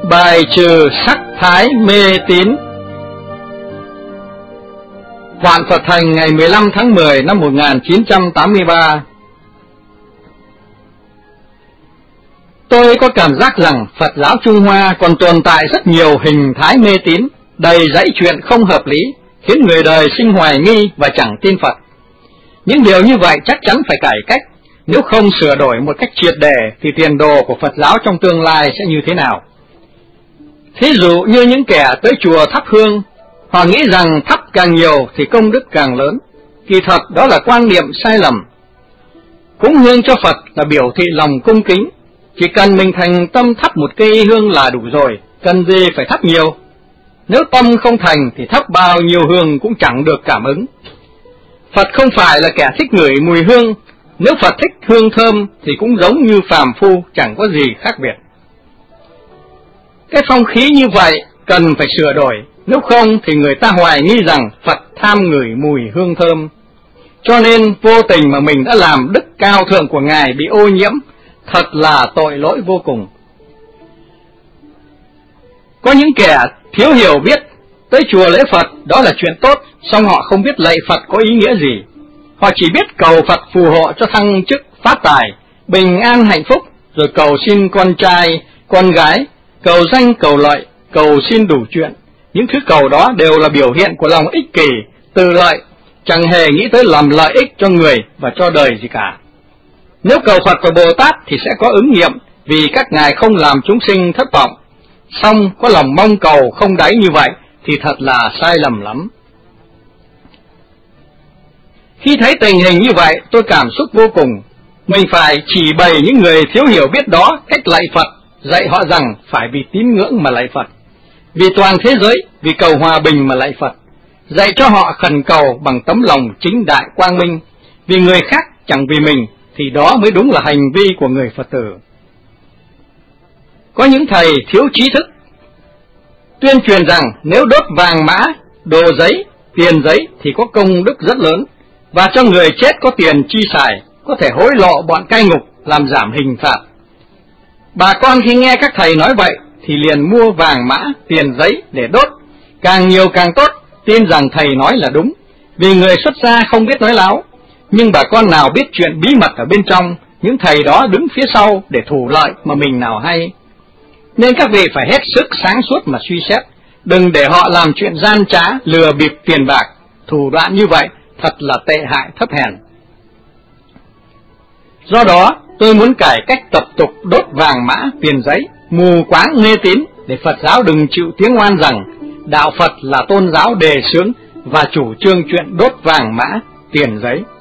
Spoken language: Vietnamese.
Bài trừ sắc thái mê tín. Vạn Phật Thành ngày 15 tháng 10 năm 1983. Tôi có cảm giác rằng Phật giáo Trung Hoa còn tồn tại rất nhiều hình thái mê tín, đầy dãy chuyện không hợp lý, khiến người đời sinh hoài nghi và chẳng tin Phật. Những điều như vậy chắc chắn phải cải cách, nếu không sửa đổi một cách triệt để thì tiền đồ của Phật giáo trong tương lai sẽ như thế nào? Thí dụ như những kẻ tới chùa thắp hương, họ nghĩ rằng thắp càng nhiều thì công đức càng lớn. Kỳ thật đó là quan niệm sai lầm. Cúng hương cho Phật là biểu thị lòng cung kính, chỉ cần mình thành tâm thắp một cây hương là đủ rồi, cần gì phải thắp nhiều. Nếu tâm không thành thì thắp bao nhiêu hương cũng chẳng được cảm ứng. Phật không phải là kẻ thích ngửi mùi hương, nếu Phật thích hương thơm thì cũng giống như phàm phu, chẳng có gì khác biệt. Cái phong khí như vậy cần phải sửa đổi, nếu không thì người ta hoài nghi rằng Phật tham ngửi mùi hương thơm. Cho nên vô tình mà mình đã làm đức cao thượng của Ngài bị ô nhiễm, thật là tội lỗi vô cùng. Có những kẻ thiếu hiểu biết, tới chùa lễ Phật đó là chuyện tốt, song họ không biết lạy Phật có ý nghĩa gì. Họ chỉ biết cầu Phật phù hộ cho thăng chức, phát tài, bình an hạnh phúc, rồi cầu xin con trai, con gái, cầu danh cầu lợi, cầu xin đủ chuyện. Những thứ cầu đó đều là biểu hiện của lòng ích kỷ, tự lợi, chẳng hề nghĩ tới làm lợi ích cho người và cho đời gì cả. Nếu cầu Phật và Bồ Tát thì sẽ có ứng nghiệm, vì các ngài không làm chúng sinh thất vọng. Song có lòng mong cầu không đáy như vậy thì thật là sai lầm lắm. Khi thấy tình hình như vậy, tôi cảm xúc vô cùng. Mình phải chỉ bày những người thiếu hiểu biết đó cách lạy Phật, dạy họ rằng phải vì tín ngưỡng mà lạy Phật, vì toàn thế giới, vì cầu hòa bình mà lạy Phật, dạy cho họ khẩn cầu bằng tấm lòng chính đại quang minh, vì người khác chẳng vì mình, thì đó mới đúng là hành vi của người Phật tử. Có những thầy thiếu trí thức, tuyên truyền rằng nếu đốt vàng mã, đồ giấy, tiền giấy thì có công đức rất lớn, và cho người chết có tiền chi xài, có thể hối lộ bọn cai ngục làm giảm hình phạt. Bà con khi nghe các thầy nói vậy thì liền mua vàng mã, tiền giấy để đốt, càng nhiều càng tốt, tin rằng thầy nói là đúng, vì người xuất gia không biết nói láo. Nhưng bà con nào biết chuyện bí mật ở bên trong, những thầy đó đứng phía sau để thủ lợi mà mình nào hay. Nên các vị phải hết sức sáng suốt mà suy xét, đừng để họ làm chuyện gian trá, lừa bịp tiền bạc. Thủ đoạn như vậy thật là tệ hại thấp hèn. Do đó, tôi muốn cải cách tập tục đốt vàng mã, tiền giấy, mù quáng mê tín, để Phật giáo đừng chịu tiếng oan rằng đạo Phật là tôn giáo đề xướng và chủ trương chuyện đốt vàng mã, tiền giấy.